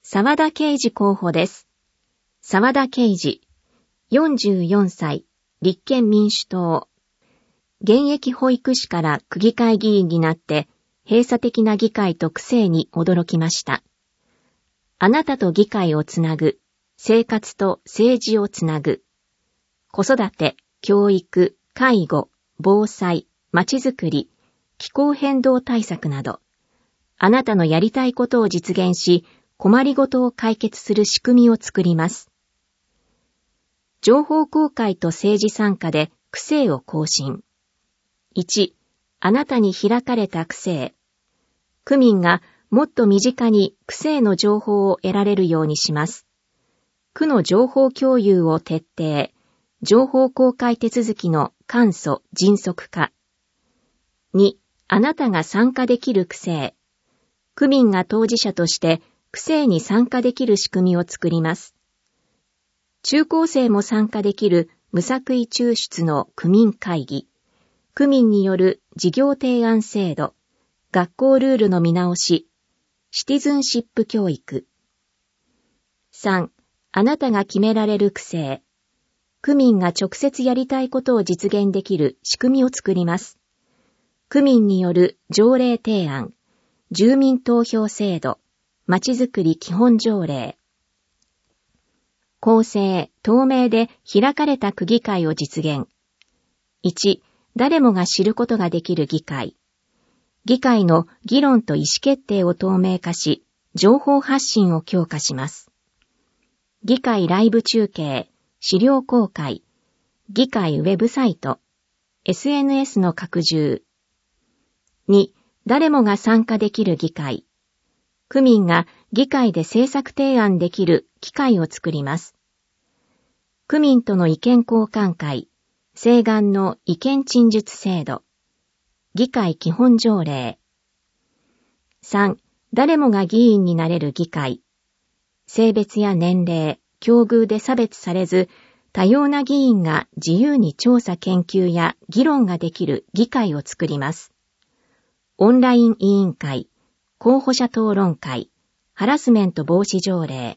沢田啓二候補です。沢田啓二、44歳、立憲民主党。現役保育士から区議会議員になって、閉鎖的な議会と区政に驚きました。あなたと議会をつなぐ、生活と政治をつなぐ。子育て、教育、介護、防災、まちづくり、気候変動対策など、あなたのやりたいことを実現し、困りごとを解決する仕組みを作ります。情報公開と政治参加で区政を更新。1、あなたに開かれた区政。区民がもっと身近に区政の情報を得られるようにします。区の情報共有を徹底。情報公開手続きの簡素・迅速化。2、あなたが参加できる区政。区民が当事者として区政に参加できる仕組みを作ります。中高生も参加できる無作為抽出の区民会議。区民による事業提案制度。学校ルールの見直し。シティズンシップ教育。3、あなたが決められる区政。区民が直接やりたいことを実現できる仕組みを作ります。区民による条例提案。住民投票制度。まちづくり基本条例。公正、透明で開かれた区議会を実現。1、誰もが知ることができる議会。議会の議論と意思決定を透明化し、情報発信を強化します。議会ライブ中継、資料公開、議会ウェブサイト、SNS の拡充。2、誰もが参加できる議会。区民が議会で政策提案できる機会を作ります。区民との意見交換会、請願の意見陳述制度、議会基本条例。3、誰もが議員になれる議会。性別や年齢、境遇で差別されず、多様な議員が自由に調査研究や議論ができる議会を作ります。オンライン委員会、候補者討論会、ハラスメント防止条例。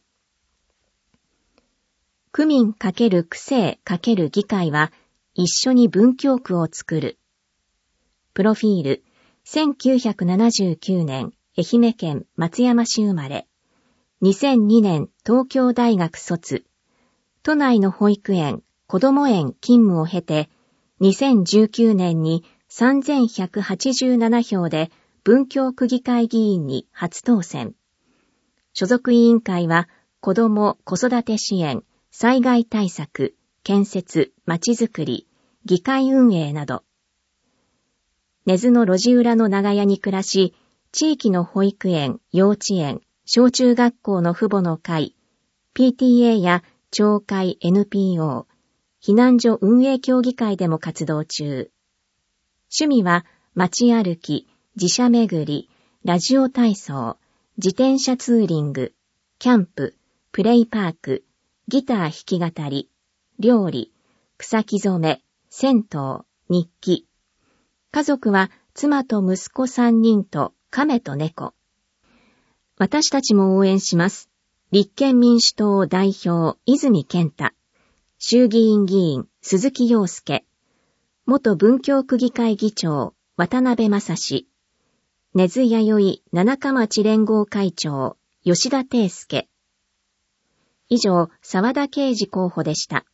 区民×区政×議会は一緒に文京区を作る。プロフィール、1979年、愛媛県松山市生まれ。2002年、東京大学卒。都内の保育園、こども園勤務を経て、2019年に3187票で文京区議会議員に初当選。所属委員会は、子ども・子育て支援、災害対策、建設、まちづくり、議会運営など。根津の路地裏の長屋に暮らし、地域の保育園、幼稚園、小中学校の父母の会、PTA や町会 NPO、避難所運営協議会でも活動中。趣味は街歩き、自社巡り、ラジオ体操、自転車ツーリング、キャンプ、プレイパーク、ギター弾き語り、料理、草木染め、銭湯、日記。家族は妻と息子3人と亀と猫。私たちも応援します。立憲民主党代表泉健太。衆議院議員鈴木陽介。元文京区議会議長渡辺正史。根津弥生七日町連合会長吉田貞介。以上、沢田啓二候補でした。